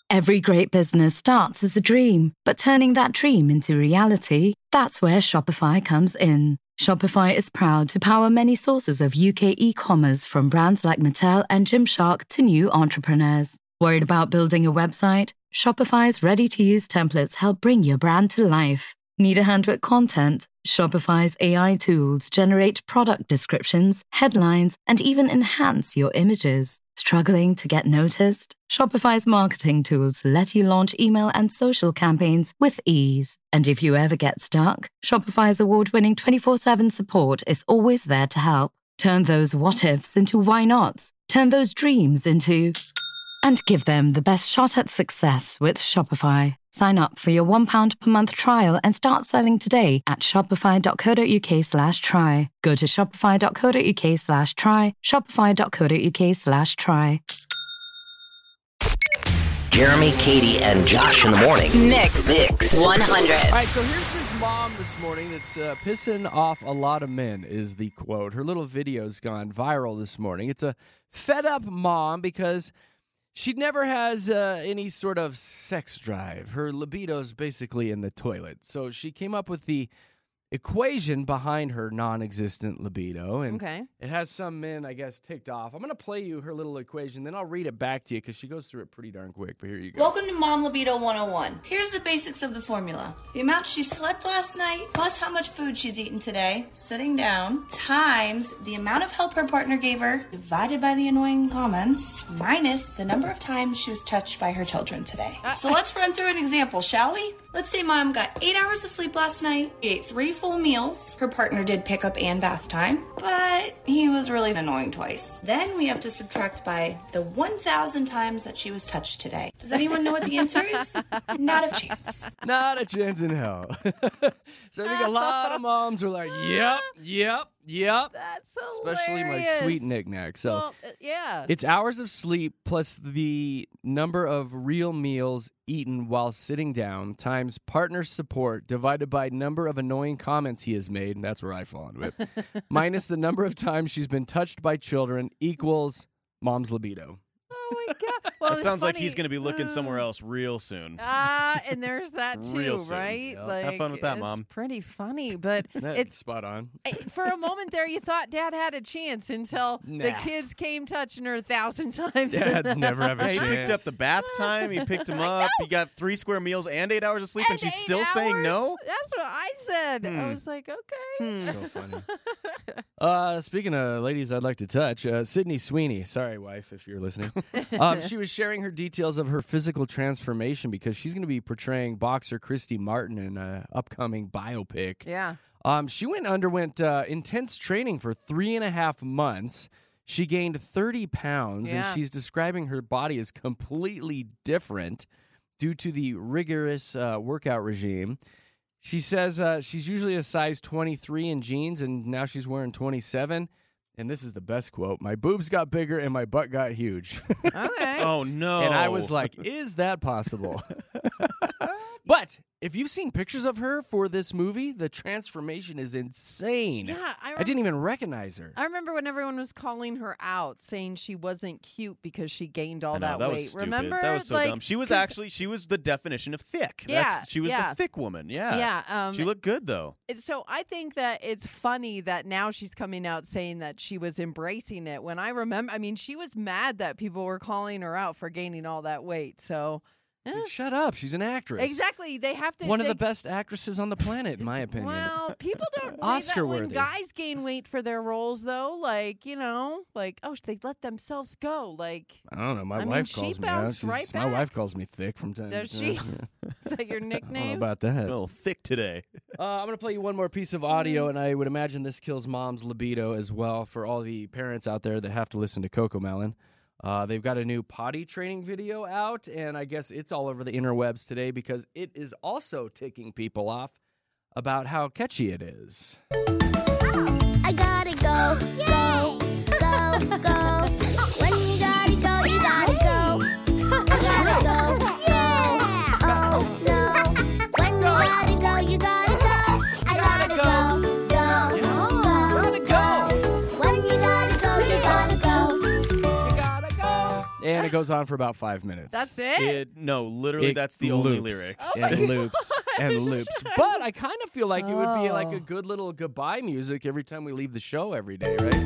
Every great business starts as a dream, but turning that dream into reality, that's where Shopify comes in. Shopify is proud to power many sources of UK e-commerce, from brands like Mattel and Gymshark to new entrepreneurs. Worried about building a website? Shopify's ready-to-use templates help bring your brand to life. Need a hand with content? Shopify's AI tools generate product descriptions, headlines, and even enhance your images. Struggling to get noticed? Shopify's marketing tools let you launch email and social campaigns with ease. And if you ever get stuck, Shopify's award-winning 24/7 support is always there to help. Turn those what-ifs into why-nots. Turn those dreams into... and give them the best shot at success with Shopify. Sign up for your £1 per month trial and start selling today at shopify.co.uk/try. Go to shopify.co.uk/try, shopify.co.uk/try. Jeremy, Katie, and Josh in the morning. Mix 100. All right, so here's this mom this morning that's pissing off a lot of men, is the quote. Her little video's gone viral this morning. It's a fed-up mom because she never has any sort of sex drive. Her libido's basically in the toilet. So she came up with the equation behind her non-existent libido. And it has some men, I guess, ticked off. I'm going to play you her little equation, then I'll read it back to you because she goes through it pretty darn quick. But here you go. Welcome to Mom Libido 101. Here's the basics of the formula. The amount she slept last night, plus how much food she's eaten today, sitting down, times the amount of help her partner gave her, divided by the annoying comments, minus the number of times she was touched by her children today. So let's run through an example, shall we? Let's say Mom got 8 hours of sleep last night, she ate 3 full meals, her partner did pick up and bath time, but he was really annoying twice. Then we have to subtract by the 1,000 times that she was touched today. Does anyone know what the answer is? Not a chance. Not a chance in hell. So I think a lot of moms are like, yep. That's hilarious. Especially my sweet knick-knack. So well, yeah. It's hours of sleep plus the number of real meals eaten while sitting down times partner support divided by number of annoying comments he has made, and that's where I fall into it, minus the number of times she's been touched by children equals mom's libido. Oh, my God. Well, it sounds like he's going to be looking somewhere else real soon. And there's that too, Real soon. right? Yep. Like, have fun with that, Mom. It's pretty funny, but it's spot on. For a moment there, you thought Dad had a chance until the kids came touching her 1,000 times. Dad's never have a chance. He picked up the bath time. He picked him up. He got 3 square meals and 8 hours of sleep, and she's still saying no? That's what I said. I was like, okay. So funny. Speaking of ladies I'd like to touch, Sydney Sweeney, sorry, wife, if you're listening, she was sharing her details of her physical transformation because she's going to be portraying boxer Christy Martin in an upcoming biopic. Yeah. She underwent intense training for 3.5 months. She gained 30 pounds, and she's describing her body as completely different due to the rigorous workout regime. She says she's usually a size 23 in jeans, and now she's wearing 27. And this is the best quote. My boobs got bigger and my butt got huge. Okay. Oh, no. And I was like, is that possible? But if you've seen pictures of her for this movie, the transformation is insane. Yeah, I didn't even recognize her. I remember when everyone was calling her out, saying she wasn't cute because she gained all that that weight. was stupid. Remember? That was so dumb. She was the definition of thick. Yeah, She was the thick woman. Yeah. Yeah. She looked good, though. So I think that it's funny that now she's coming out saying that she was embracing it. When I remember, she was mad that people were calling her out for gaining all that weight. So... Shut up. She's an actress. Exactly. They have to... One of the best actresses on the planet, in my opinion. Well, people don't say Oscar that when worthy. guys gain weight for their roles, though. Like, they let themselves go. Like, I don't know. My wife calls me out. My wife calls me thick from time to time. Does she? Is that your nickname? I don't know about that. A little thick today. I'm going to play you one more piece of audio, and I would imagine this kills mom's libido as well for all the parents out there that have to listen to Coco Melon. They've got a new potty training video out, and I guess it's all over the interwebs today because it is also ticking people off about how catchy it is. Oh, I gotta go, go, go. When you gotta go, you gotta go. That's true. Go, oh no. When you gotta go, you gotta go. I gotta go. When you gotta go, you gotta go. And it goes on for about 5 minutes. That's it? No, literally, It that's the only loops lyrics. and loops and loops. But I kind of feel like it would be like a good little goodbye music every time we leave the show every day, right?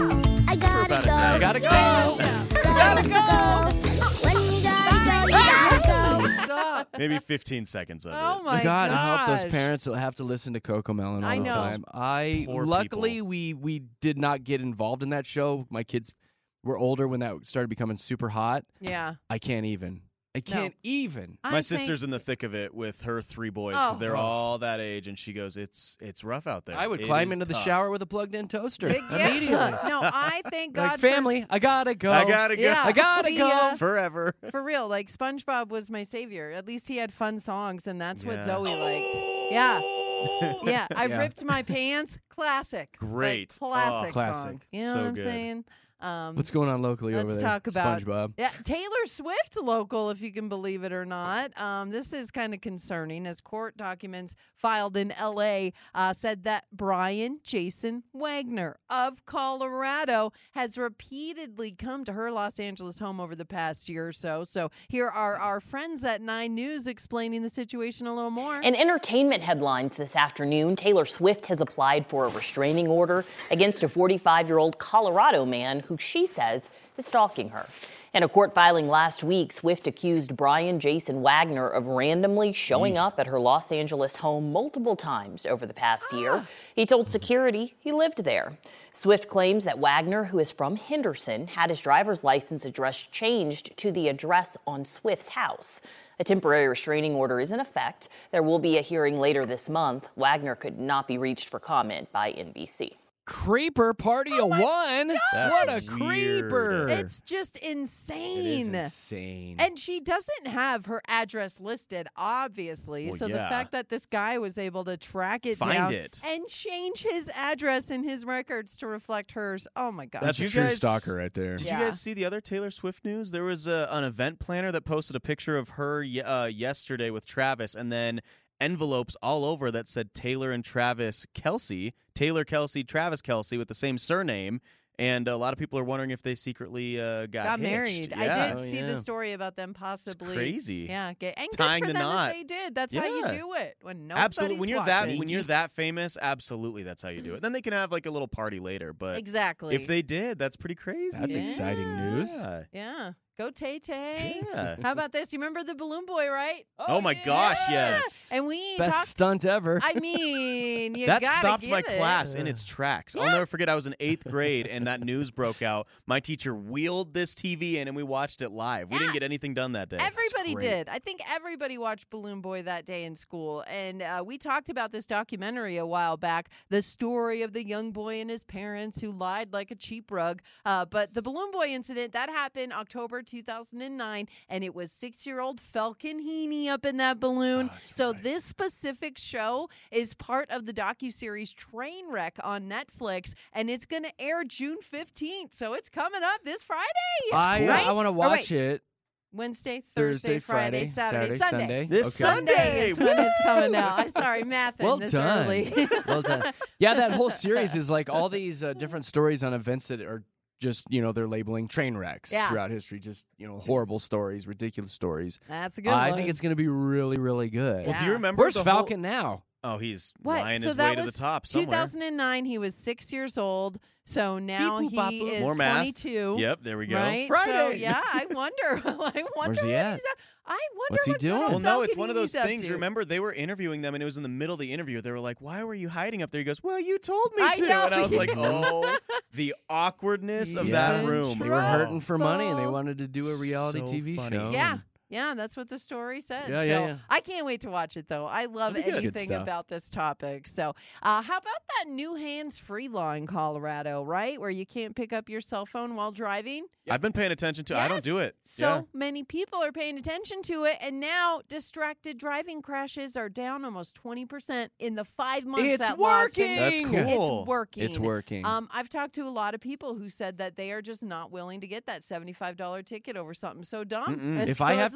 I gotta about a go. day. Gotta go. Gotta go. When you gotta go, you gotta go. Stop. Maybe 15 seconds of Oh it. my God, help those gosh. parents that have to listen to Coco Melon all I the know. time. Poor Luckily people. we did not get involved in that show. My kids were older when that started becoming super hot. Yeah. I can't even. I can't even. I My think- sister's in the thick of it with her 3 boys because they're all that age, and she goes, "It's rough out there." I would It climb is into the tough. shower with a plugged-in toaster Yeah. immediately. No, I thank God Like, family, for I gotta go. I gotta go Yeah. I gotta See go. ya. forever. For real, like SpongeBob was my savior. At least he had fun songs, and that's what Yeah. Zoe liked. Yeah. Yeah, I Yeah. ripped my pants. Classic. Great. Like, classic, Oh, classic. song. You know So what I'm good. saying? What's going on locally over Let's there? talk about SpongeBob. Yeah, Taylor Swift local, if you can believe it or not. This is kind of concerning as court documents filed in L.A. Said that Brian Jason Wagner of Colorado has repeatedly come to her Los Angeles home over the past year or so. So here are our friends at 9 News explaining the situation a little more. In entertainment headlines this afternoon, Taylor Swift has applied for a restraining order against a 45-year-old Colorado man who she says is stalking her. In a court filing last week, Swift accused Brian Jason Wagner of randomly showing up at her Los Angeles home multiple times over the past year. He told security he lived there. Swift claims that Wagner, who is from Henderson, had his driver's license address changed to the address on Swift's house. A temporary restraining order is in effect. There will be a hearing later this month. Wagner could not be reached for comment by NBC. Creeper Party of One. What That's a weird. creeper. It's just It is insane. insane. And she doesn't have her address listed, obviously. Well, so the yeah. fact that this guy was able to track it Find down it. and change his address in his records to reflect hers. Oh my gosh. That's a you true guys- stalker right there. Did Yeah. you guys see the other Taylor Swift news? There was an event planner that posted a picture of her yesterday with Travis, and then envelopes all over that said Taylor and Travis Kelsey, Taylor Kelsey, Travis Kelsey, with the same surname. And a lot of people are wondering if they secretly got hitched. married. I Yeah. did see yeah. the story about them possibly. crazy. Yeah, and good Tying for the them knot. if they did. That's how you Yeah. do it when nobody's Absolutely. When you're watching. that famous, absolutely, that's how you do it. Then they can have like a little party later. But Exactly. if they did, that's pretty crazy. That's exciting news. Yeah. Yeah. Go Tay Tay. Yeah. How about this? You remember the Balloon Boy, right? Oh my gosh, yes. And we Best talked. stunt ever. I mean, you That gotta stopped give my it. class in its tracks. I'll never forget. I was in 8th grade, and that news broke out. My teacher wheeled this TV in, and we watched it live. We didn't get anything done that day. Everybody Great. did. I think everybody watched Balloon Boy that day in school. And we talked about this documentary a while back, the story of the young boy and his parents who lied like a cheap rug. But the Balloon Boy incident, that happened October 2009, and it was 6-year-old Falcon Heaney up in that balloon. So this specific show is part of the docuseries Trainwreck on Netflix, and it's going to air June 15th. So it's coming up this Friday. Right? I want to Or watch wait, it Wednesday, Thursday, Thursday, Friday, Saturday, Sunday. Sunday. This Okay. Sunday is when it's coming out. I'm sorry, math Well this done. early. Well done. Yeah, that whole series is like all these different stories on events that are just, they're labeling train wrecks Yeah. throughout history. Just, horrible stories, ridiculous stories. That's a good I one. think it's going to be really, really good. Well, do Yeah. you remember Where's the Falcon now? Oh, he's What? lying So his that way to was the top somewhere. 2009, he was 6 years old. So now Beep, boop, bop, he boop. is More math. 22. Yep, there we go. Right? Friday. So, yeah, I wonder. I wonder Where's he what at? he's I wonder What's he what doing? good old Well, no, it's Falcon one of those Heaney's up things. to. Remember, they were interviewing them, and it was in the middle of the interview. They were like, "Why were you hiding up there?" He goes, "Well, you told me I to," know. and I was like, "Oh, the awkwardness of that Yeah. room." They were hurting for money and they Trouble. wanted to do a reality So TV funny. show. Yeah. Yeah, that's what the story said. Yeah, so yeah, yeah. I can't wait to watch it, though. I love It'll be good. Good anything stuff. about this topic. So, how about that new hands-free law in Colorado, right, where you can't pick up your cell phone while driving? I've been paying attention to. I don't Yes. do it. So many people are paying attention to it, and now distracted driving crashes are down almost 20% in the 5 months It's that law's been- working! That's cool. It's working. It's working. I've talked to a lot of people who said that they are just not willing to get that $75 ticket over something so dumb. Mm-mm. And If so I have it's to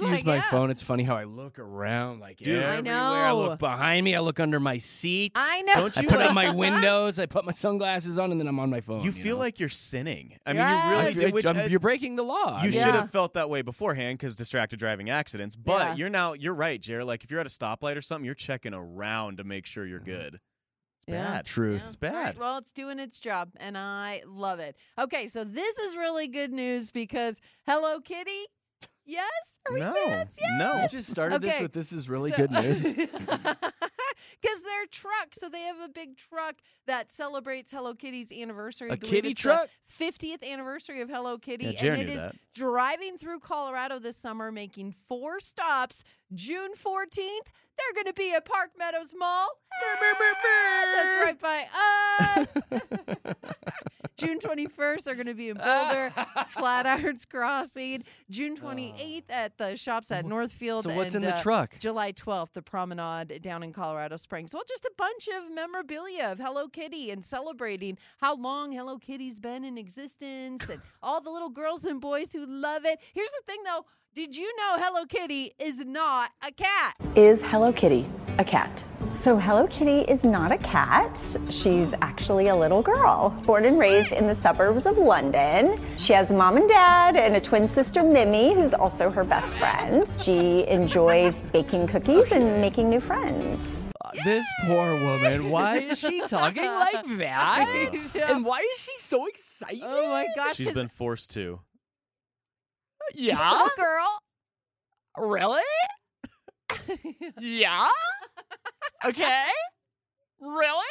use my phone. It's funny how I look around, like Dude, I everywhere. I know. look behind me. I look under my seat. I know. Don't I you put like, up my windows. I put my sunglasses on, and then I'm on my phone. you feel know? like you're sinning. I mean, Yes. you really I do. feel- Which you're breaking the law. you Yeah. should have felt that way beforehand because distracted driving accidents. But Yeah. you're right, Jared. Like if you're at a stoplight or something, you're checking around to make sure you're good. It's Yeah. bad. Truth. It's All right, bad. well, it's doing its job, and I love it. Okay, so this is really good news because Hello Kitty. Yes? Are we No. fans? Yes. No. You just started this Okay. with this is really So- good news. Because their truck, so they have a big truck that celebrates Hello Kitty's anniversary. I A believe kitty it's truck? the 50th anniversary of Hello Kitty. Yeah, Jared and it knew is that. driving through Colorado this summer, making 4 stops. June 14th, they're going to be at Park Meadows Mall. That's right by us. June 21st, they're going to be in Boulder, Flatirons Crossing. June 28th at the shops at Northfield. So what's and, in the truck? July 12th, the promenade down in Colorado Springs. Well, just a bunch of memorabilia of Hello Kitty and celebrating how long Hello Kitty's been in existence and all the little girls and boys who love it. Here's the thing, though. Did you know Hello Kitty is not a cat? Is Hello Kitty a cat? So Hello Kitty is not a cat. She's actually a little girl, born and raised in the suburbs of London. She has a mom and dad and a twin sister, Mimi, who's also her best friend. She enjoys baking cookies and making new friends. This poor woman. Why is she talking like that? Yeah. And why is she so excited? Oh my gosh. She's 'cause been forced to. Yeah? little girl. Really? Yeah? Okay. Really?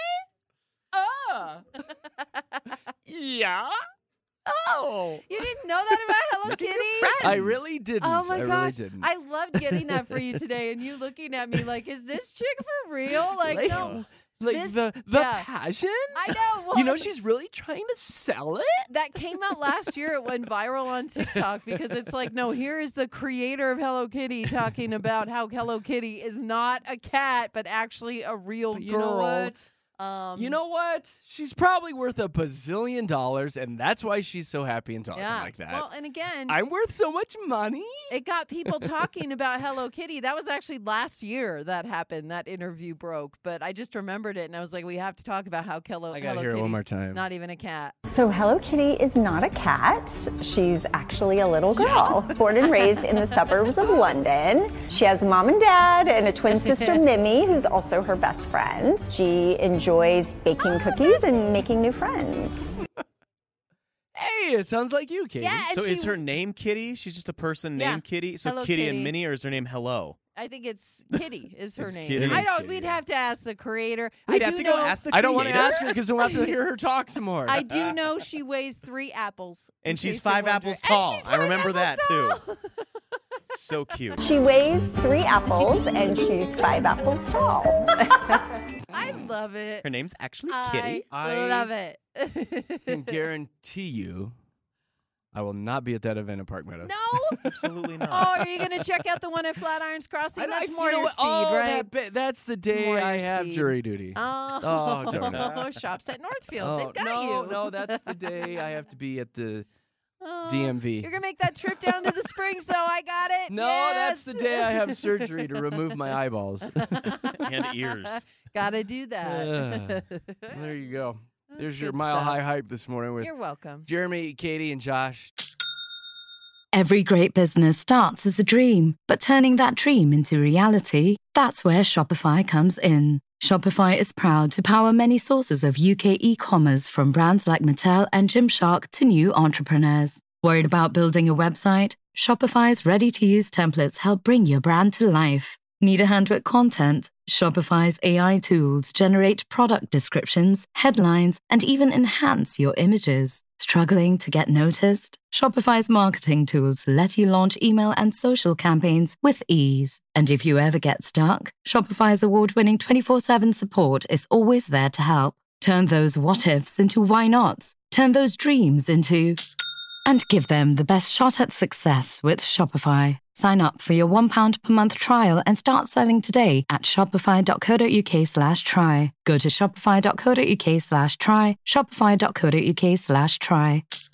Yeah? Oh. You didn't know that about Hello Kitty? I really didn't. Oh my I really gosh. didn't. I loved getting that for you today and you looking at me like, is this chick for real? Like no. Like This- the yeah. passion? I know. Well, You know, she's really trying to sell it? that came out last year. It went viral on TikTok because it's like, no, here is the creator of Hello Kitty talking about how Hello Kitty is not a cat, but actually a real But you girl. know what? You know what? She's probably worth $1 bazillion, and that's why she's so happy and talking yeah. like that. Well, and again, I'm worth so much money. it got people talking about Hello Kitty. That was actually last year that happened. That interview broke, but I just remembered it, and I was like, we have to talk about how Hello I gotta Hello hear it one more Kitty's time. not even a cat. So Hello Kitty is not a cat. She's actually a little girl, born and raised in the suburbs of London. She has a mom and dad and a twin sister, Mimi, who's also her best friend. She enjoys baking cookies and making new friends. Hey, it sounds like you, Katie. Yeah, and So is she- her name Kitty? She's just a person Yeah. named Kitty? So Hello Kitty Kitty. and Minnie, or is her name Hello? I think it's Kitty is her It's name. Kitty. I It's don't. Kitty, We'd yeah. have to ask the creator. We'd I have do to go know, ask the I don't want to creator. ask her because I want to hear her talk some more. I do know she weighs 3 apples. in And she's case you're 5 wondering. apples And tall. she's I 5 remember that, apples too. tall. So cute. She weighs 3 apples and she's 5 apples tall. I love it. Her name's actually I Kitty. love it. can guarantee you I will not be at that event in Park Meadows. No. Absolutely not. Oh, are you going to check out the one at Flatirons Crossing? That's more you know your what? speed, Oh, right? that's the It's day more I your have speed. jury duty. Oh, darn it. shops at Northfield. Oh, They've got no, you. no, that's the day I have to be at the Oh, DMV. You're going to make that trip down to the Springs, so I got it. No, that's the day I have surgery to remove my eyeballs. And ears. Got to do that. There you go. There's your good mile stuff. high hype this morning with You're welcome. Jeremy, Katie, and Josh. Every great business starts as a dream, but turning that dream into reality, that's where Shopify comes in. Shopify is proud to power many sources of UK e-commerce, from brands like Mattel and Gymshark to new entrepreneurs. Worried about building a website? Shopify's ready-to-use templates help bring your brand to life. Need a hand with content? Shopify's AI tools generate product descriptions, headlines, and even enhance your images. Struggling to get noticed? Shopify's marketing tools let you launch email and social campaigns with ease. And if you ever get stuck, Shopify's award-winning 24/7 support is always there to help. Turn those what-ifs into why-nots. Turn those dreams into... and give them the best shot at success with Shopify. Sign up for your £1 per month trial and start selling today at shopify.co.uk/try. Go to shopify.co.uk/try, shopify.co.uk/try.